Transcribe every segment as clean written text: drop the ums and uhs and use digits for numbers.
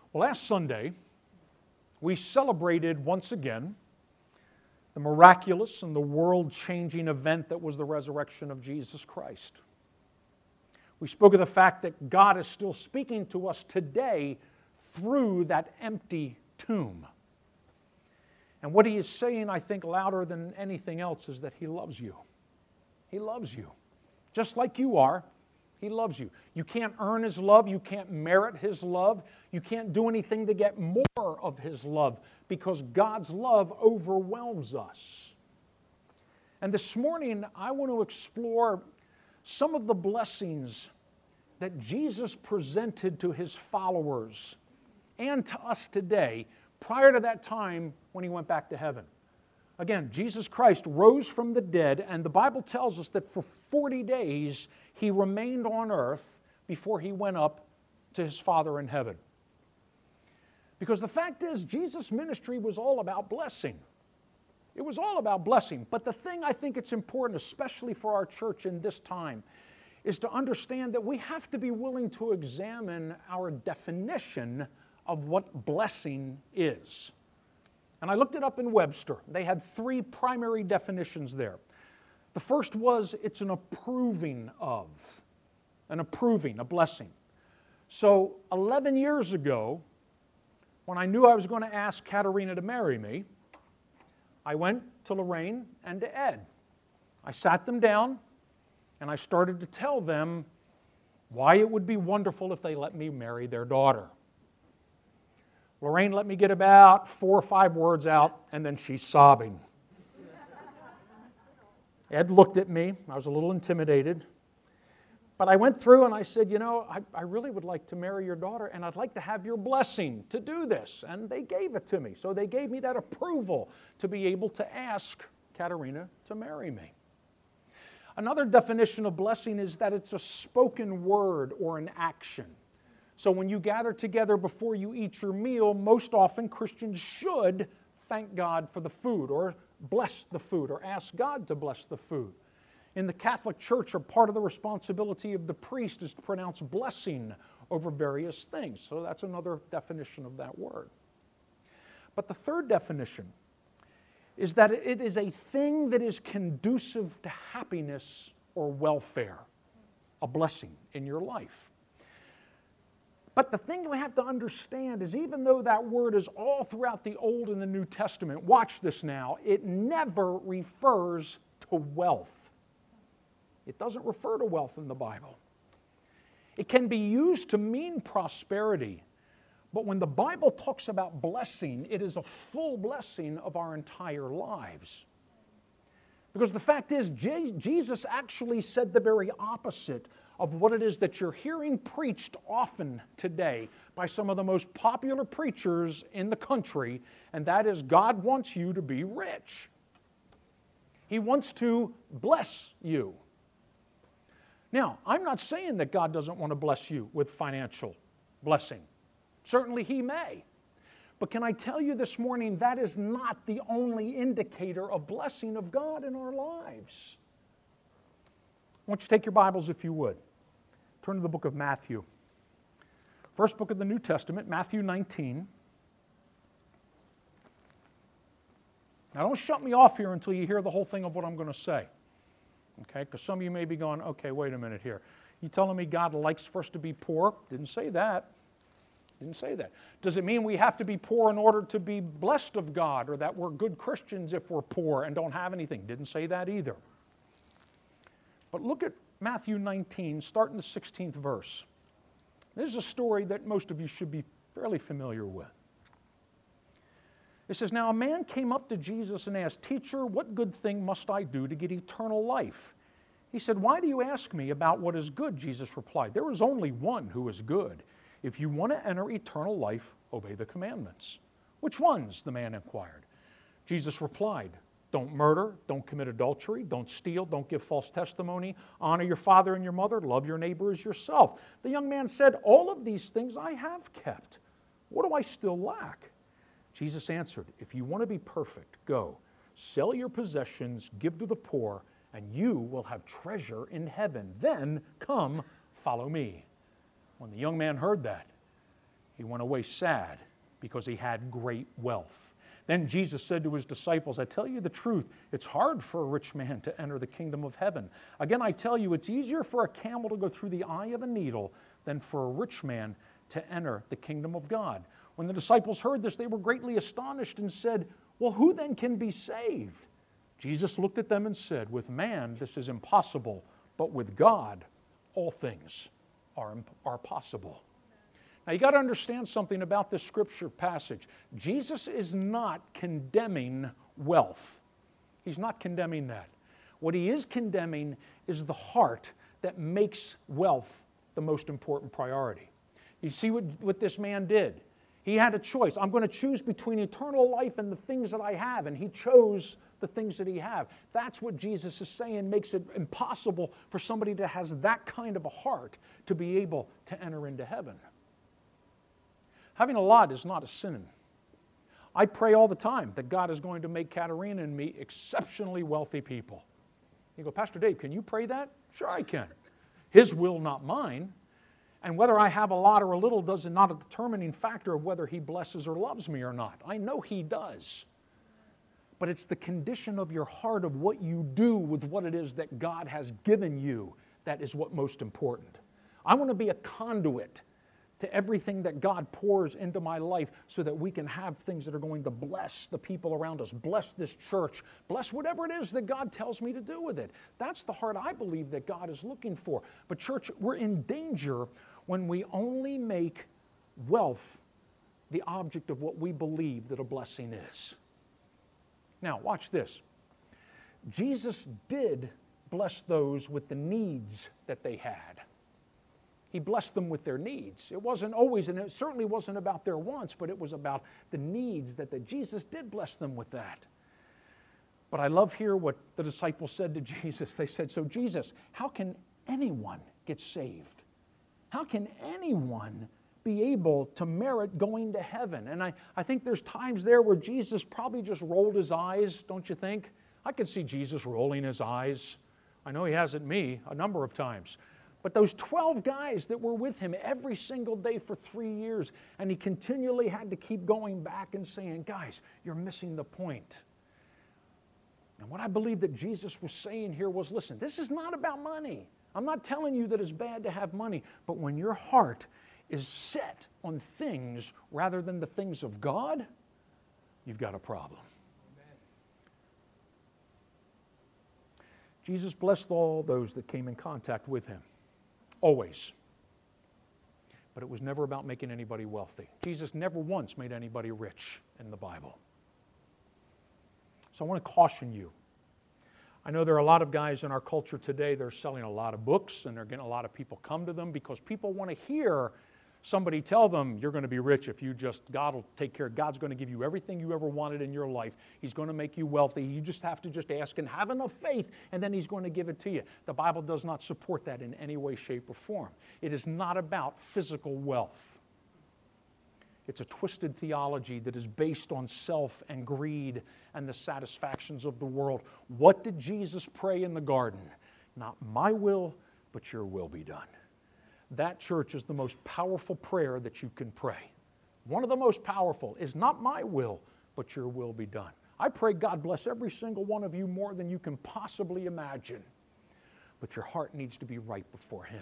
Well, last Sunday, we celebrated once again the miraculous and the world-changing event that was the resurrection of Jesus Christ. We spoke of the fact that God is still speaking to us today through that empty tomb. And what He is saying, I think, louder than anything else is that He loves you. He loves you. Just like you are, He loves you. You can't earn His love. You can't merit His love. You can't do anything to get more of His love because God's love overwhelms us. And this morning, I want to explore some of the blessings that Jesus presented to His followers and to us today prior to that time when He went back to heaven. Again, Jesus Christ rose from the dead, and the Bible tells us that for 40 days He remained on earth before He went up to His Father in heaven. Because the fact is, Jesus' ministry was all about blessing. It was all about blessing. But the thing I think it's important, especially for our church in this time, is to understand that we have to be willing to examine our definition of what blessing is. And I looked it up in Webster. They had 3 primary definitions there. The first was it's an approving of, a blessing. So 11 years ago, when I knew I was going to ask Katerina to marry me, I went to Lorraine and to Ed. I sat them down and I started to tell them why it would be wonderful if they let me marry their daughter. Lorraine let me get about 4 or 5 words out, and then she's sobbing. Ed looked at me. I was a little intimidated. But I went through and I said, I really would like to marry your daughter, and I'd like to have your blessing to do this. And they gave it to me. So they gave me that approval to be able to ask Katerina to marry me. Another definition of blessing is that it's a spoken word or an action. So when you gather together before you eat your meal, most often Christians should thank God for the food or bless the food or ask God to bless the food. In the Catholic Church, a part of the responsibility of the priest is to pronounce blessing over various things. So that's another definition of that word. But the third definition is that it is a thing that is conducive to happiness or welfare, a blessing in your life. But the thing we have to understand is even though that word is all throughout the Old and the New Testament, watch this now, it never refers to wealth. It doesn't refer to wealth in the Bible. It can be used to mean prosperity, but when the Bible talks about blessing, it is a full blessing of our entire lives. Because the fact is, Jesus actually said the very opposite of what it is that you're hearing preached often today by some of the most popular preachers in the country, and that is God wants you to be rich. He wants to bless you. Now, I'm not saying that God doesn't want to bless you with financial blessing. Certainly He may. But can I tell you this morning, that is not the only indicator of blessing of God in our lives. I want you to take your Bibles, if you would. Turn to the book of Matthew. First book of the New Testament, Matthew 19. Now, don't shut me off here until you hear the whole thing of what I'm going to say. Okay? Because some of you may be going, okay, wait a minute here. You telling me God likes for us to be poor? Didn't say that. Didn't say that. Does it mean we have to be poor in order to be blessed of God, or that we're good Christians if we're poor and don't have anything? Didn't say that either. But look at Matthew 19, start in the 16th verse. This is a story that most of you should be fairly familiar with. It says, "Now a man came up to Jesus and asked, 'Teacher, what good thing must I do to get eternal life?' He said, 'Why do you ask me about what is good?' Jesus replied, 'There is only one who is good. If you want to enter eternal life, obey the commandments.' 'Which ones?' the man inquired. Jesus replied, 'Don't murder, don't commit adultery, don't steal, don't give false testimony, honor your father and your mother, love your neighbor as yourself.' The young man said, 'All of these things I have kept. What do I still lack?' Jesus answered, 'If you want to be perfect, go, sell your possessions, give to the poor, and you will have treasure in heaven. Then come, follow me.' When the young man heard that, He went away sad because he had great wealth. Then Jesus said to his disciples, I tell you the truth, it's hard for a rich man to enter the kingdom of heaven. Again, I tell you, it's easier for a camel to go through the eye of a needle than for a rich man to enter the kingdom of God. When the disciples heard this, they were greatly astonished and said, well, who then can be saved? Jesus looked at them and said, with man this is impossible, but with God all things are possible. Now, you got to understand something about this scripture passage. Jesus is not condemning wealth. He's not condemning that. What he is condemning is the heart that makes wealth the most important priority. You see what this man did? He had a choice. I'm going to choose between eternal life and the things that I have, and he chose the things that he have. That's what Jesus is saying makes it impossible for somebody that has that kind of a heart to be able to enter into heaven. Having a lot is not a sin. I pray all the time that God is going to make Katarina and me exceptionally wealthy people. You go, Pastor Dave, can you pray that? Sure I can. His will, not mine. And whether I have a lot or a little is not a determining factor of whether he blesses or loves me or not. I know he does. But it's the condition of your heart of what you do with what it is that God has given you that is what most important. I want to be a conduit to everything that God pours into my life so that we can have things that are going to bless the people around us, bless this church, bless whatever it is that God tells me to do with it. That's the heart I believe that God is looking for. But church, we're in danger when we only make wealth the object of what we believe that a blessing is. Now, watch this. Jesus did bless those with the needs that they had. He blessed them with their needs. It wasn't always, and it certainly wasn't about their wants, but it was about the needs that Jesus did bless them with that. But I love here what the disciples said to Jesus. They said, so Jesus, how can anyone get saved? How can anyone be able to merit going to heaven? And I think there's times there where Jesus probably just rolled his eyes, don't you think? I could see Jesus rolling his eyes. I know he has at me a number of times. But those 12 guys that were with him every single day for 3 years, and he continually had to keep going back and saying, guys, you're missing the point. And what I believe that Jesus was saying here was, listen, this is not about money. I'm not telling you that it's bad to have money, but when your heart is set on things rather than the things of God, you've got a problem. Amen. Jesus blessed all those that came in contact with him. Always. But it was never about making anybody wealthy. Jesus never once made anybody rich in the Bible. So I want to caution you. I know there are a lot of guys in our culture today that are selling a lot of books, and they're getting a lot of people come to them because people want to hear somebody tell them, you're going to be rich if you just, God will take care. God's going to give you everything you ever wanted in your life. He's going to make you wealthy. You just have to just ask and have enough faith, and then he's going to give it to you. The Bible does not support that in any way, shape, or form. It is not about physical wealth. It's a twisted theology that is based on self and greed and the satisfactions of the world. What did Jesus pray in the garden? Not my will, but your will be done. That, church, is the most powerful prayer that you can pray. One of the most powerful is not my will, but your will be done. I pray God bless every single one of you more than you can possibly imagine. But your heart needs to be right before him.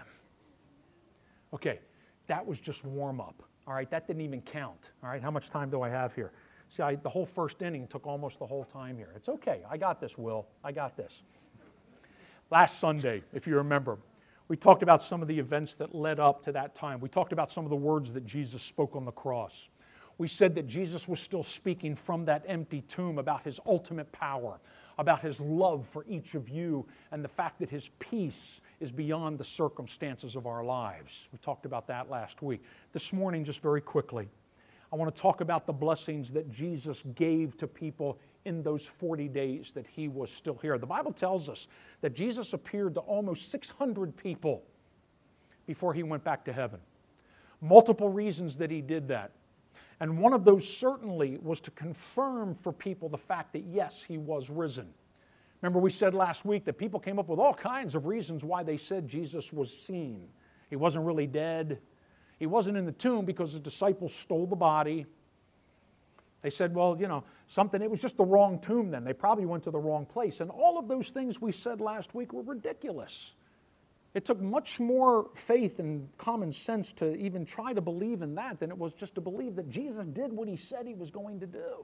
Okay, that was just warm up. All right, that didn't even count. All right, how much time do I have here? See, the whole first inning took almost the whole time here. It's okay. I got this, Will. I got this. Last Sunday, if you remember, we talked about some of the events that led up to that time. We talked about some of the words that Jesus spoke on the cross. We said that Jesus was still speaking from that empty tomb about his ultimate power, about his love for each of you, and the fact that his peace is beyond the circumstances of our lives. We talked about that last week. This morning, just very quickly, I want to talk about the blessings that Jesus gave to people in those 40 days that he was still here. The Bible tells us that Jesus appeared to almost 600 people before he went back to heaven. Multiple reasons that he did that. And one of those certainly was to confirm for people the fact that, yes, he was risen. Remember, we said last week that people came up with all kinds of reasons why they said Jesus was seen. He wasn't really dead. He wasn't in the tomb because the disciples stole the body. They said, well, it was just the wrong tomb then. They probably went to the wrong place. And all of those things we said last week were ridiculous. It took much more faith and common sense to even try to believe in that than it was just to believe that Jesus did what he said he was going to do.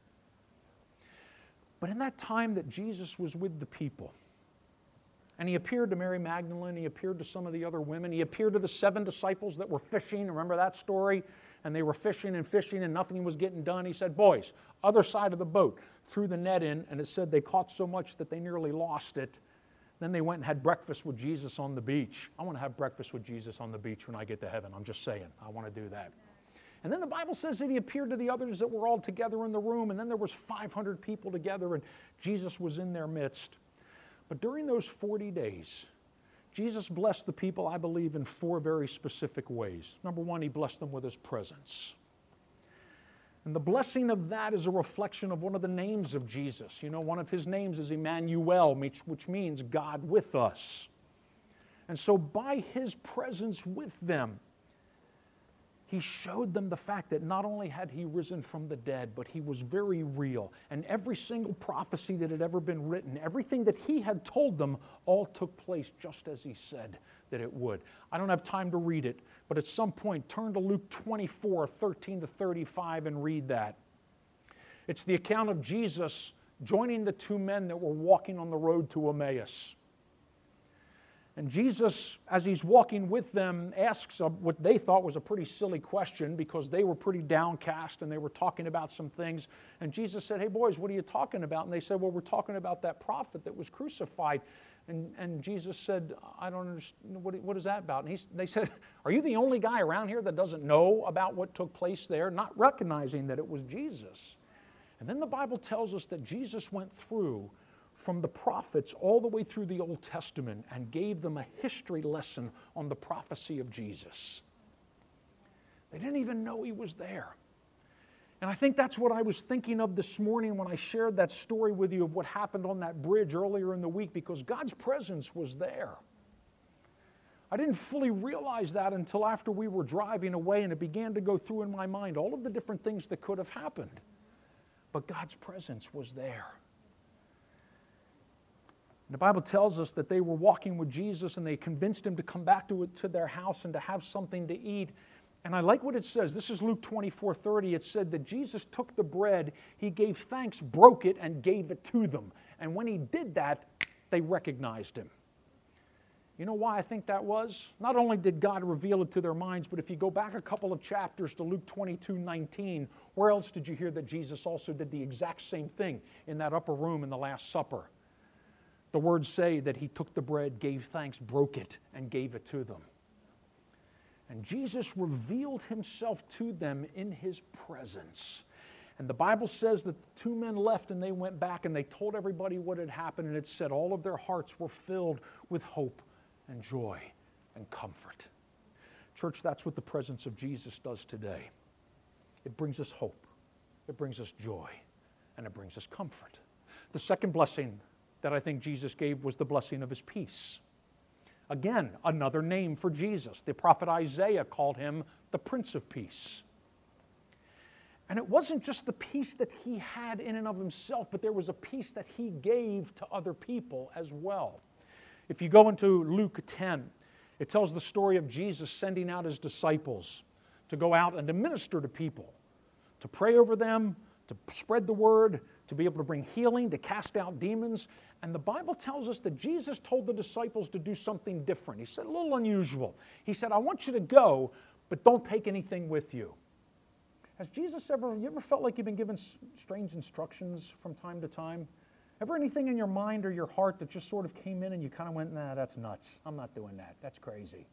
But in that time that Jesus was with the people, and he appeared to Mary Magdalene, he appeared to some of the other women, he appeared to the 7 disciples that were fishing. Remember that story? And they were fishing and nothing was getting done. He said, boys, other side of the boat, threw the net in, and it said they caught so much that they nearly lost it. Then they went and had breakfast with Jesus on the beach. I want to have breakfast with Jesus on the beach when I get to heaven. I'm just saying, I want to do that. And then the Bible says that he appeared to the others that were all together in the room, and then there was 500 people together, and Jesus was in their midst. But during those 40 days, Jesus blessed the people, I believe, in 4 very specific ways. Number 1, he blessed them with his presence. And the blessing of that is a reflection of one of the names of Jesus. One of his names is Emmanuel, which means God with us. And so by his presence with them, he showed them the fact that not only had he risen from the dead, but he was very real. And every single prophecy that had ever been written, everything that he had told them, all took place just as he said that it would. I don't have time to read it, but at some point, turn to Luke 24, 13 to 35 and read that. It's the account of Jesus joining the 2 men that were walking on the road to Emmaus. And Jesus, as he's walking with them, asks what they thought was a pretty silly question because they were pretty downcast and they were talking about some things. And Jesus said, hey boys, what are you talking about? And they said, well, we're talking about that prophet that was crucified. And Jesus said, I don't understand, what is that about? And they said, are you the only guy around here that doesn't know about what took place there? Not recognizing that it was Jesus. And then the Bible tells us that Jesus went through from the prophets all the way through the Old Testament and gave them a history lesson on the prophecy of Jesus. They didn't even know he was there. And I think that's what I was thinking of this morning when I shared that story with you of what happened on that bridge earlier in the week, because God's presence was there. I didn't fully realize that until after we were driving away and it began to go through in my mind all of the different things that could have happened. But God's presence was there. The Bible tells us that they were walking with Jesus and they convinced him to come back to their house and to have something to eat. And I like what it says. This is Luke 24:30. It said that Jesus took the bread, he gave thanks, broke it, and gave it to them. And when he did that, they recognized him. You know why I think that was? Not only did God reveal it to their minds, but if you go back a couple of chapters to Luke 22:19, where else did you hear that Jesus also did the exact same thing in that upper room in the Last Supper? The words say that he took the bread, gave thanks, broke it, and gave it to them. And Jesus revealed himself to them in his presence. And the Bible says that the 2 men left and they went back and they told everybody what had happened, and it said all of their hearts were filled with hope and joy and comfort. Church, that's what the presence of Jesus does today. It brings us hope, it brings us joy, and it brings us comfort. The second blessing that I think Jesus gave was the blessing of his peace. Again, another name for Jesus. The prophet Isaiah called him the Prince of Peace. And it wasn't just the peace that he had in and of himself, but there was a peace that he gave to other people as well. If you go into Luke 10, it tells the story of Jesus sending out his disciples to go out and to minister to people, to pray over them, to spread the word, to be able to bring healing, to cast out demons. And the Bible tells us that Jesus told the disciples to do something different. He said a little unusual. He said, I want you to go, but don't take anything with you. Has Jesus you ever felt like you've been given strange instructions from time to time? Ever anything in your mind or your heart that just sort of came in and you kind of went, nah, that's nuts. I'm not doing that. That's crazy.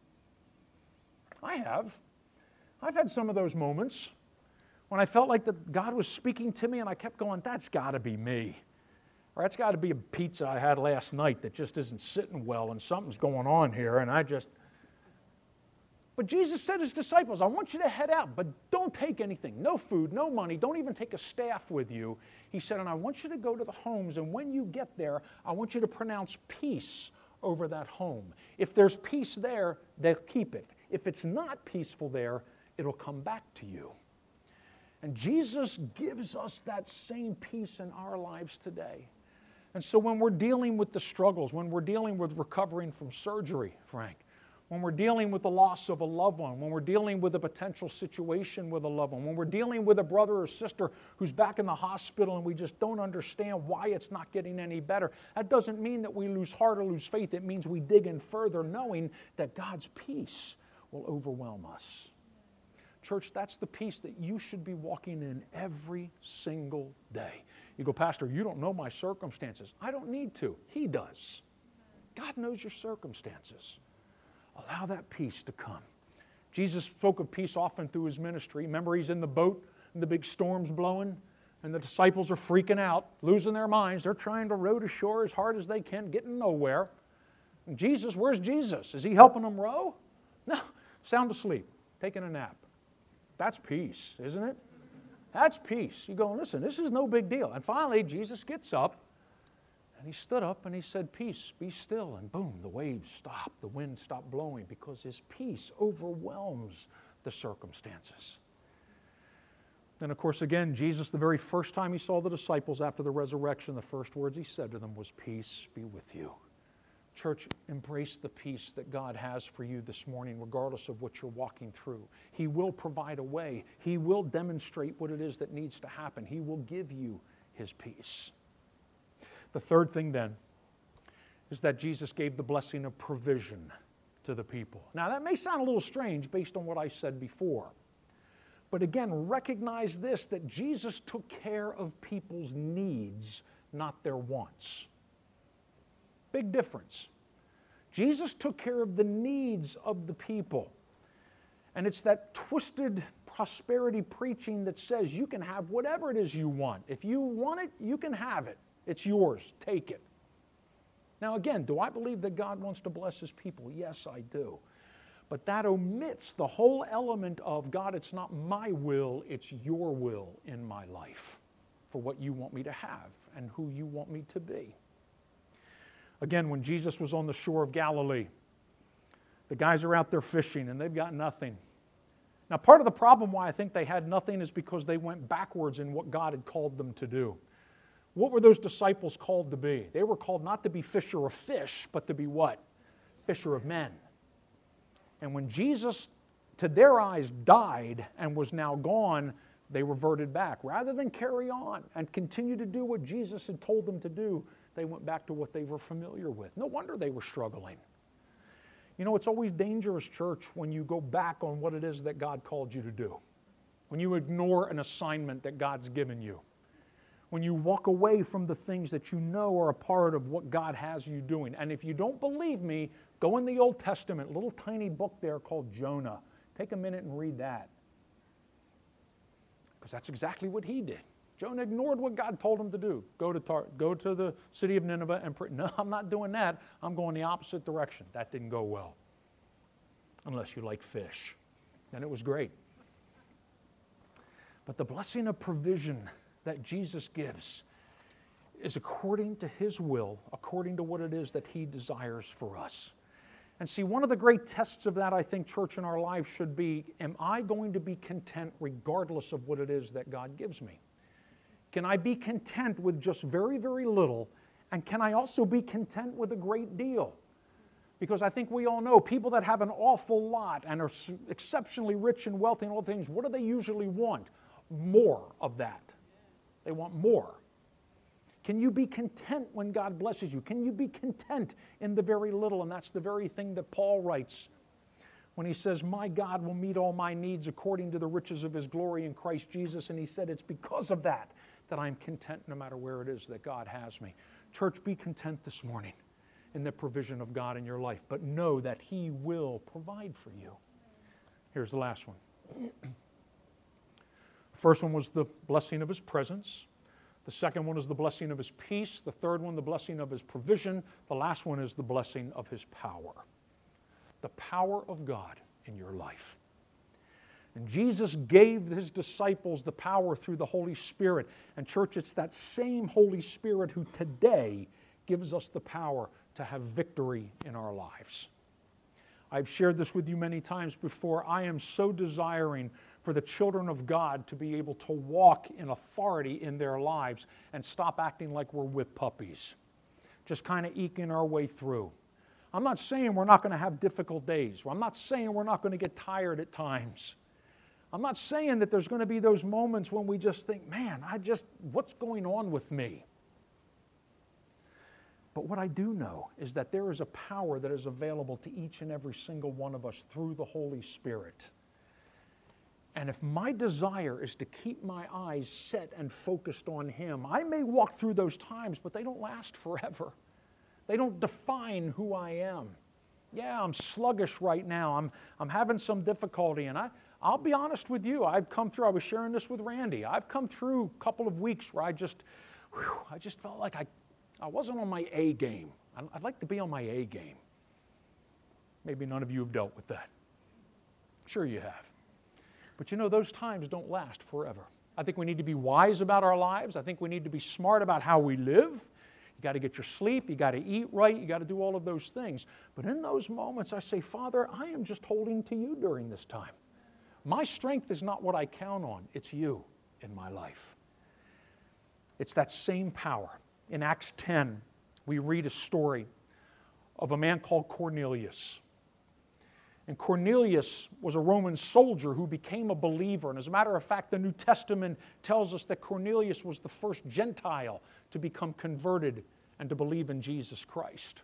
I have. I've had some of those moments when I felt like that God was speaking to me and I kept going, that's got to be me. Or that's got to be a pizza I had last night that just isn't sitting well and something's going on here and But Jesus said to his disciples, I want you to head out, but don't take anything. No food, no money, don't even take a staff with you. He said, and I want you to go to the homes, and when you get there, I want you to pronounce peace over that home. If there's peace there, they'll keep it. If it's not peaceful there, it'll come back to you. And Jesus gives us that same peace in our lives today. And so when we're dealing with the struggles, when we're dealing with recovering from surgery, Frank, when we're dealing with the loss of a loved one, when we're dealing with a potential situation with a loved one, when we're dealing with a brother or sister who's back in the hospital and we just don't understand why it's not getting any better, that doesn't mean that we lose heart or lose faith. It means we dig in further knowing that God's peace will overwhelm us. Church, that's the peace that you should be walking in every single day. You go, Pastor, you don't know my circumstances. I don't need to. He does. God knows your circumstances. Allow that peace to come. Jesus spoke of peace often through his ministry. Remember, he's in the boat and the big storm's blowing and the disciples are freaking out, losing their minds. They're trying to row to shore as hard as they can, getting nowhere. And Jesus, where's Jesus? Is he helping them row? No, sound asleep, taking a nap. That's peace, isn't it? That's peace. You go, listen, this is no big deal. And finally, Jesus gets up. And he stood up and he said, peace, be still. And boom, the waves stopped. The wind stopped blowing because his peace overwhelms the circumstances. Then, of course, again, Jesus, the very first time he saw the disciples after the resurrection, the first words he said to them was, peace be with you. Church, embrace the peace that God has for you this morning, regardless of what you're walking through. He will provide a way. He will demonstrate what it is that needs to happen. He will give you his peace. The third thing then is that Jesus gave the blessing of provision to the people. Now that may sound a little strange based on what I said before. But again, recognize this, that Jesus took care of people's needs, not their wants. Big difference. Jesus took care of the needs of the people. And it's that twisted prosperity preaching that says you can have whatever it is you want. If you want it, you can have it. It's yours. Take it. Now again, do I believe that God wants to bless his people? Yes, I do. But that omits the whole element of, God, it's not my will, it's your will in my life for what you want me to have and who you want me to be. Again, when Jesus was on the shore of Galilee, the guys are out there fishing and they've got nothing. Now, part of the problem why I think they had nothing is because they went backwards in what God had called them to do. What were those disciples called to be? They were called not to be fisher of fish, but to be what? Fisher of men. And when Jesus, to their eyes, died and was now gone, they reverted back. Rather than carry on and continue to do what Jesus had told them to do, they went back to what they were familiar with. No wonder they were struggling. You know, it's always dangerous, church, when you go back on what it is that God called you to do. When you ignore an assignment that God's given you. When you walk away from the things that you know are a part of what God has you doing. And if you don't believe me, go in the Old Testament, a little tiny book there called Jonah. Take a minute and read that. Because that's exactly what he did. Jonah ignored what God told him to do. Go to the city of Nineveh and pray. No, I'm not doing that. I'm going the opposite direction. That didn't go well. Unless you like fish. Then it was great. But the blessing of provision that Jesus gives is according to his will, according to what it is that he desires for us. And see, one of the great tests of that, I think, church, in our lives should be, am I going to be content regardless of what it is that God gives me? Can I be content with just very, very little? And can I also be content with a great deal? Because I think we all know people that have an awful lot and are exceptionally rich and wealthy and all things, what do they usually want? More of that. They want more. Can you be content when God blesses you? Can you be content in the very little? And that's the very thing that Paul writes when he says, my God will meet all my needs according to the riches of his glory in Christ Jesus. And he said, it's because of that I'm content no matter where it is that God has me. Church, be content this morning in the provision of God in your life, but know that he will provide for you. Here's the last one. The first one was the blessing of his presence. The second one is the blessing of his peace. The third one, the blessing of his provision. The last one is the blessing of his power. The power of God in your life. And Jesus gave his disciples the power through the Holy Spirit. And church, it's that same Holy Spirit who today gives us the power to have victory in our lives. I've shared this with you many times before. I am so desiring for the children of God to be able to walk in authority in their lives and stop acting like we're whip puppies, just kind of eking our way through. I'm not saying we're not going to have difficult days. I'm not saying we're not going to get tired at times. I'm not saying that there's going to be those moments when we just think, man, what's going on with me? But what I do know is that there is a power that is available to each and every single one of us through the Holy Spirit. And if my desire is to keep my eyes set and focused on Him, I may walk through those times, but they don't last forever. They don't define who I am. Yeah, I'm sluggish right now. I'm having some difficulty, and I'll be honest with you. I was sharing this with Randy. I've come through a couple of weeks where I just felt like I wasn't on my A game. I'd like to be on my A game. Maybe none of you have dealt with that. Sure you have. But you know, those times don't last forever. I think we need to be wise about our lives. I think we need to be smart about how we live. You got to get your sleep. You got to eat right. You got to do all of those things. But in those moments, I say, Father, I am just holding to you during this time. My strength is not what I count on. It's you in my life. It's that same power. In Acts 10, we read a story of a man called Cornelius. And Cornelius was a Roman soldier who became a believer. And as a matter of fact, the New Testament tells us that Cornelius was the first Gentile to become converted and to believe in Jesus Christ.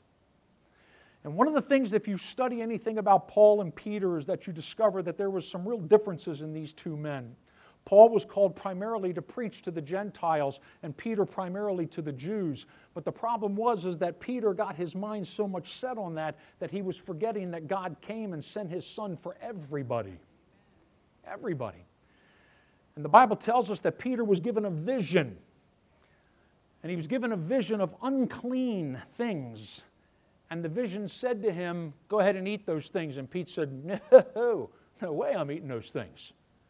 And one of the things, if you study anything about Paul and Peter, is that you discover that there was some real differences in these two men. Paul was called primarily to preach to the Gentiles and Peter primarily to the Jews. But the problem was that Peter got his mind so much set on that he was forgetting that God came and sent His Son for everybody. Everybody. And the Bible tells us that Peter was given a vision. And he was given a vision of unclean things. And the vision said to him, go ahead and eat those things. And Pete said, no way I'm eating those things.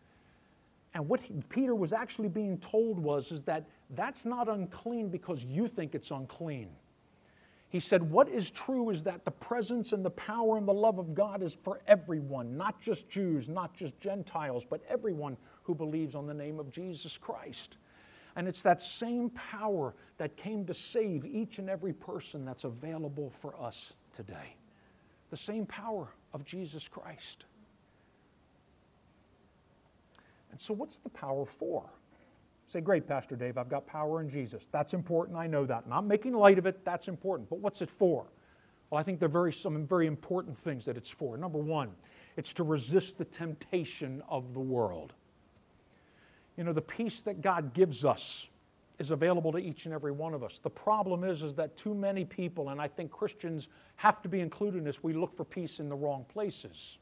And what Peter was actually being told is that that's not unclean because you think it's unclean. He said, what is true is that the presence and the power and the love of God is for everyone, not just Jews, not just Gentiles, but everyone who believes on the name of Jesus Christ. And it's that same power that came to save each and every person that's available for us today. The same power of Jesus Christ. And so what's the power for? Say, great, Pastor Dave, I've got power in Jesus. That's important, I know that. Not making light of it, that's important. But what's it for? Well, I think there are some very important things that it's for. Number one, it's to resist the temptation of the world. You know, the peace that God gives us is available to each and every one of us. The problem is that too many people, and I think Christians have to be included in this, we look for peace in the wrong places.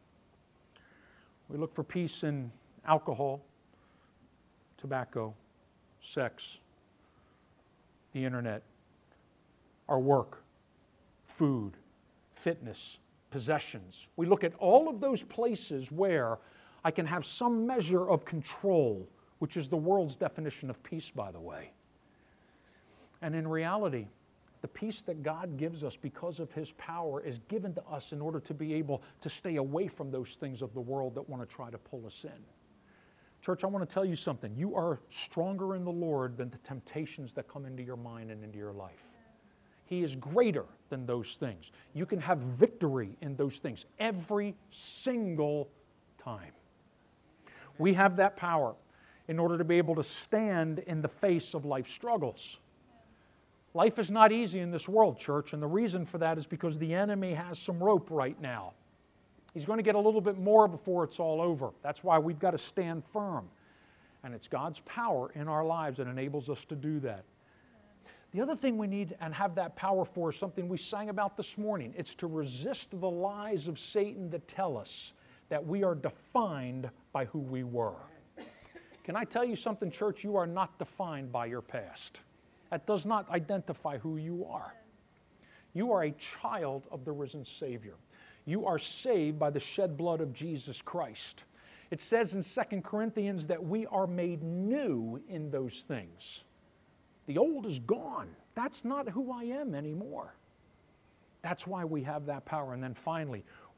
We look for peace in alcohol, tobacco, sex, the internet, our work, food, fitness, possessions. We look at all of those places where I can have some measure of control, which is the world's definition of peace, by the way. And in reality, the peace that God gives us because of His power is given to us in order to be able to stay away from those things of the world that want to try to pull us in. Church, I want to tell you something. You are stronger in the Lord than the temptations that come into your mind and into your life. He is greater than those things. You can have victory in those things every single time. We have that power in order to be able to stand in the face of life struggles. Life is not easy in this world, church, and the reason for that is because the enemy has some rope right now. He's going to get a little bit more before it's all over. That's why we've got to stand firm. And it's God's power in our lives that enables us to do that. The other thing we need and have that power for is something we sang about this morning. It's to resist the lies of Satan that tell us that we are defined by who we were. Can I tell you something, church? You are not defined by your past. That does not identify who you are. You are a child of the risen Savior. You are saved by the shed blood of Jesus Christ. It says in 2 Corinthians that we are made new in those things. The old is gone. That's not who I am anymore. That's why we have that power. And then finally,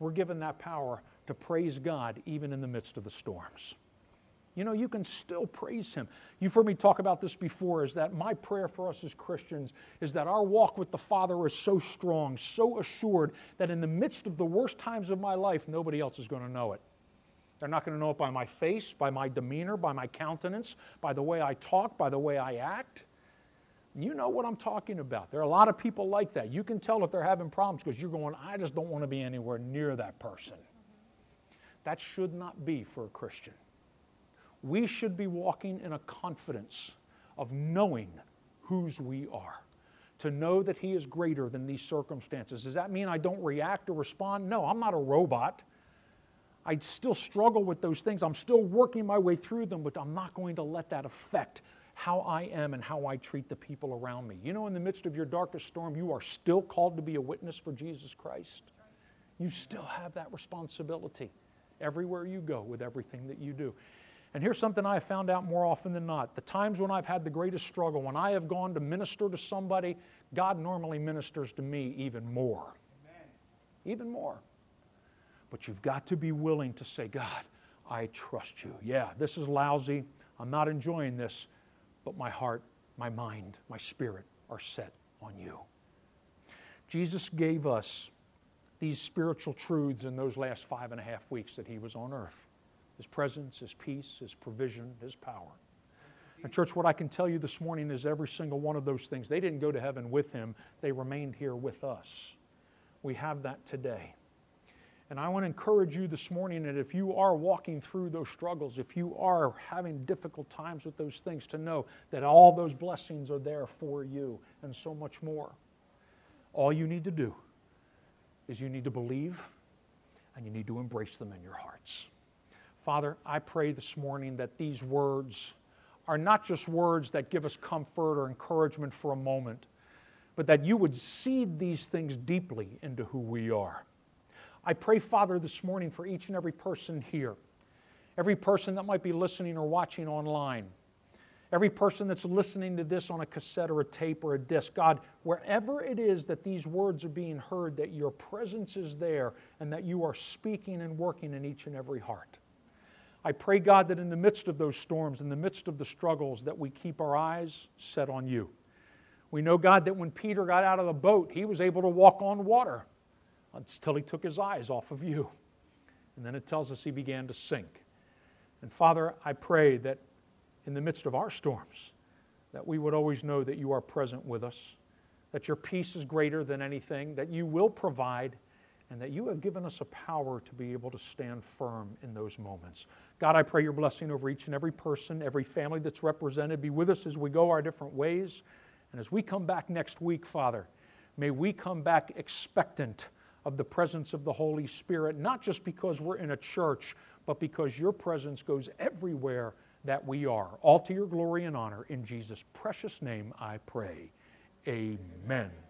we're given that power to praise God even in the midst of the storms. You know, you can still praise Him. You've heard me talk about this before, is that my prayer for us as Christians is that our walk with the Father is so strong, so assured, that in the midst of the worst times of my life, nobody else is going to know it. They're not going to know it by my face, by my demeanor, by my countenance, by the way I talk, by the way I act. You know what I'm talking about. There are a lot of people like that. You can tell if they're having problems because you're going, I just don't want to be anywhere near that person. That should not be for a Christian. We should be walking in a confidence of knowing whose we are, to know that He is greater than these circumstances. Does that mean I don't react or respond? No, I'm not a robot. I still struggle with those things. I'm still working my way through them, but I'm not going to let that affect how I am and how I treat the people around me. You know, in the midst of your darkest storm, you are still called to be a witness for Jesus Christ. You still have that responsibility everywhere you go with everything that you do. And here's something I have found out more often than not. The times when I've had the greatest struggle, when I have gone to minister to somebody, God normally ministers to me even more. Amen. Even more. But you've got to be willing to say, God, I trust you. Yeah, this is lousy. I'm not enjoying this. But my heart, my mind, my spirit are set on you. Jesus gave us these spiritual truths in those last 5.5 weeks that He was on earth. His presence, His peace, His provision, His power. And church, what I can tell you this morning is every single one of those things, they didn't go to heaven with Him. They remained here with us. We have that today. And I want to encourage you this morning that if you are walking through those struggles, if you are having difficult times with those things, to know that all those blessings are there for you and so much more. All you need to do is you need to believe and you need to embrace them in your hearts. Father, I pray this morning that these words are not just words that give us comfort or encouragement for a moment, but that you would seed these things deeply into who we are. I pray, Father, this morning for each and every person here, every person that might be listening or watching online, every person that's listening to this on a cassette or a tape or a disc. God, wherever it is that these words are being heard, that your presence is there and that you are speaking and working in each and every heart. I pray, God, that in the midst of those storms, in the midst of the struggles, that we keep our eyes set on you. We know, God, that when Peter got out of the boat, he was able to walk on water until he took his eyes off of you. And then it tells us he began to sink. And Father, I pray that in the midst of our storms, that we would always know that you are present with us, that your peace is greater than anything, that you will provide, and that you have given us a power to be able to stand firm in those moments. God, I pray your blessing over each and every person, every family that's represented. Be with us as we go our different ways. And as we come back next week, Father, may we come back expectant of the presence of the Holy Spirit, not just because we're in a church, but because your presence goes everywhere that we are. All to your glory and honor. In Jesus' precious name I pray. Amen.